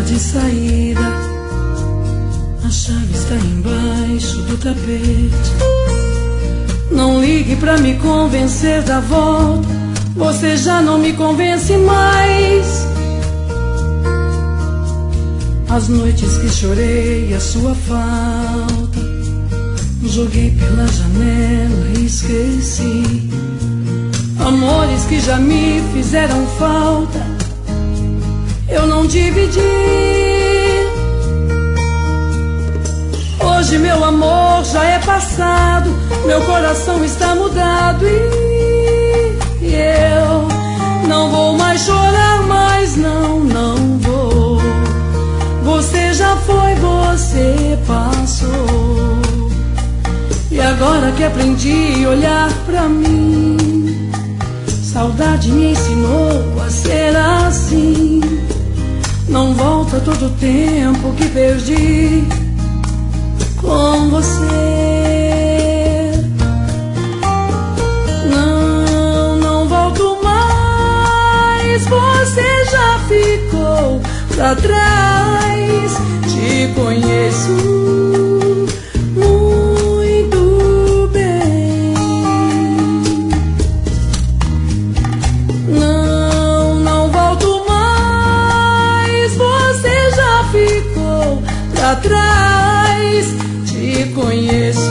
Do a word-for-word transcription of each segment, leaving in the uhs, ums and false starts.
de saída, a chave está embaixo do tapete. Não ligue pra me convencer da volta, você já não me convence mais. As noites que chorei a sua falta, joguei pela janela e esqueci. Amores que já me fizeram falta, eu não dividi. Hoje meu amor já é passado, meu coração está mudado e, e eu não vou mais chorar mais, não, não vou. Você já foi, você passou. E agora que aprendi a olhar pra mim, saudade me ensinou a ser assim. Não volta todo o tempo que perdi com você. Não, não volto mais, você já ficou pra trás. Te conheço muito bem. Não, não volto mais, você já ficou pra trás. Te conheço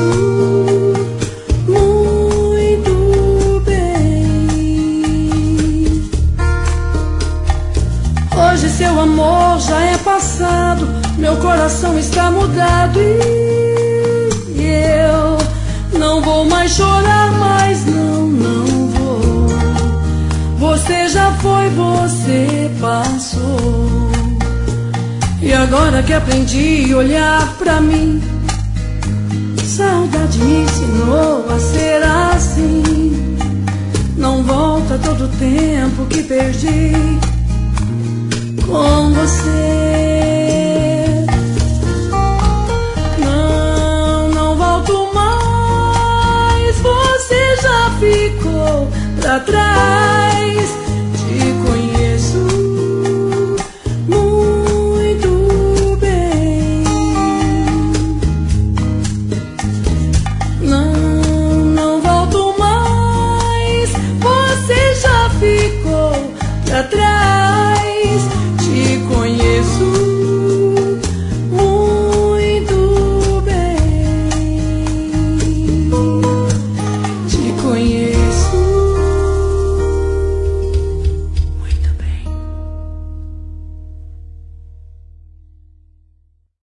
muito bem. Hoje seu amor já é passado, meu coração está mudado e eu não vou mais chorar mais, não, não vou. Você já foi, você passou. E agora que aprendi a olhar pra mim, saudade me ensinou a ser assim. Não volta todo o tempo que perdi com você. Não, não volto mais, você já ficou pra trás. Te conheço muito bem. Não, não volto mais, você já ficou pra trás.